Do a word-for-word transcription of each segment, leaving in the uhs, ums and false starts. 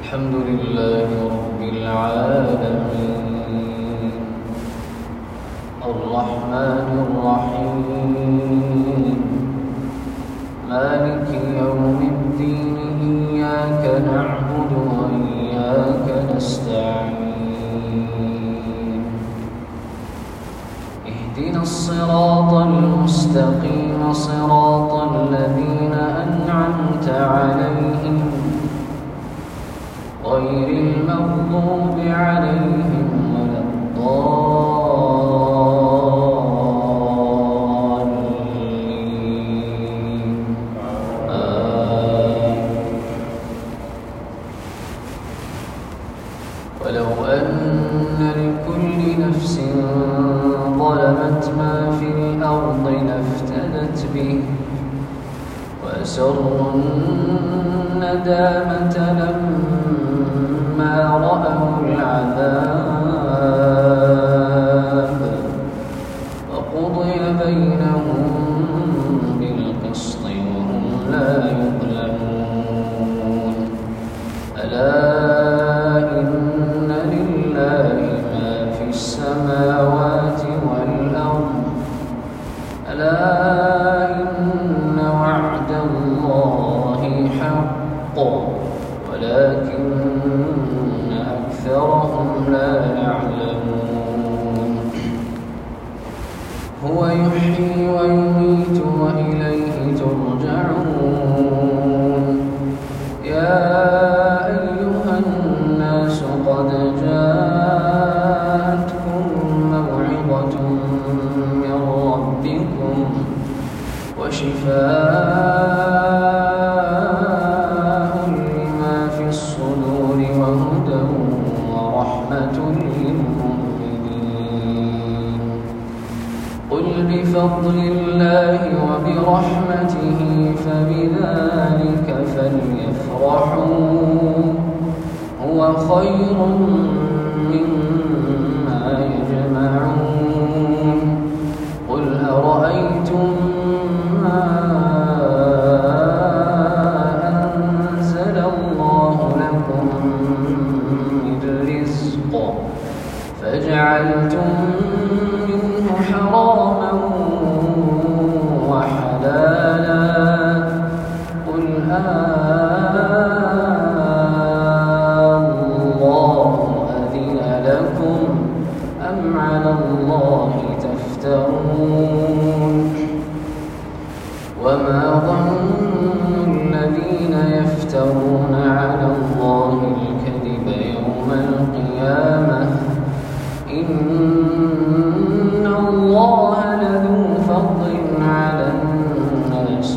الحمد لله رب العالمين الرحمن الرحيم مالك يوم الدين إياك نعبد وإياك نستعين اهدنا الصراط المستقيم صراط الذين أنعمت عليهم غير المغضوب عليهم ولا الضالين آمين. ولو أن لكل نفس ظلمت ما في الأرض لافتدت به وأسروا الندامة لما رأوا العذاب وقضي بينهم بالقسط وهم لا يظلمون ألا إن لله ما في السماوات والأرض ألا إن وعد الله حق ولكن أكثرهم لا يعلمون هو يحيي ويميت وإليه ترجعون يا أيها الناس قد جاءتكم موعظة من ربكم وشفاء لما في الصدور وهدى ورحمة للمؤمنين قل بفضل الله وبرحمته فبذلك فليفرحوا هو خير مما يجمعون قل أرأيتم ما أنزل الله لكم من رزق فجعلتم منه حراما وحلالا قل الله أذن لكم أم على الله تفترون وما ظن الذين يفترون على الله الكذب يوم القيامة إن الله لذو فضل على الناس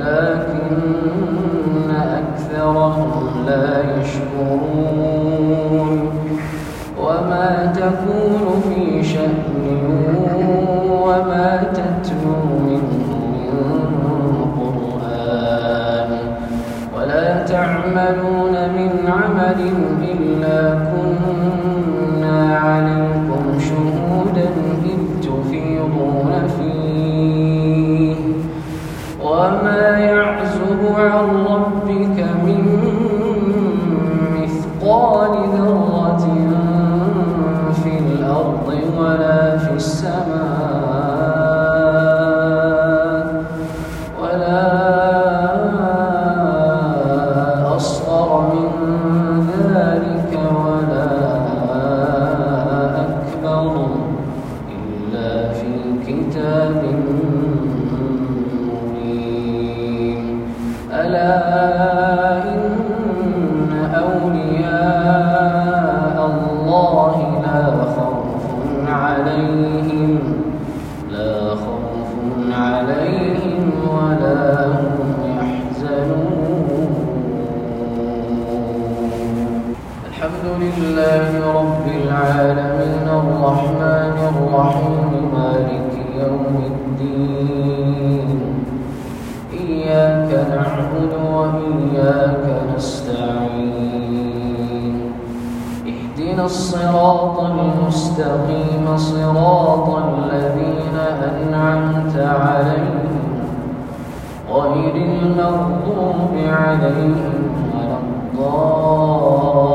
ولكن أكثرهم لا يشكرون وما تكون في شأن وما تتلو منه ولا تعملون من عمل إلا كنا عليكم شهودا إذ تفيضون فيه وما يعزب عن ربك من مثقال ذرة في الأرض ولا في السماء ولا كتاب مبين ألا إن أولياء الله لا خوف عليهم لا خوف عليهم ولا هم يحزنون الحمد لله رب العالمين الرحمن الرحيم مالك يوم الدين إياك نعبد وإياك نستعين اهدنا الصراط المستقيم صراط الذين أنعمت عليهم غير المغضوب عليهم ولا الضالين.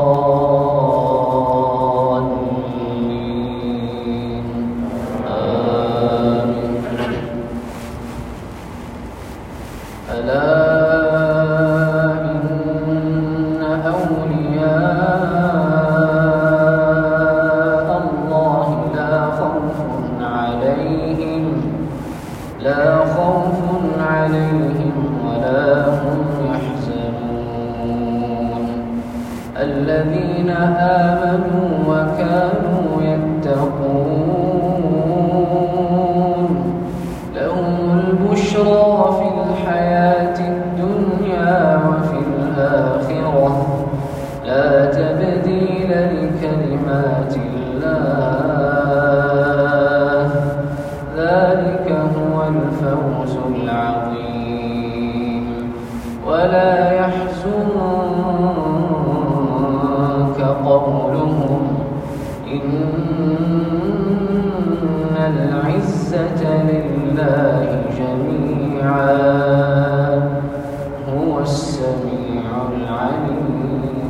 الذين آمنوا وكانوا يتقون لهم البشرى في الحياة الدنيا وفي الآخرة لا تبديل لكلمات الله ذلك هو الفوز العظيم ولا يحزنك قولهم إن العزة لله جميعا هو السميع العليم.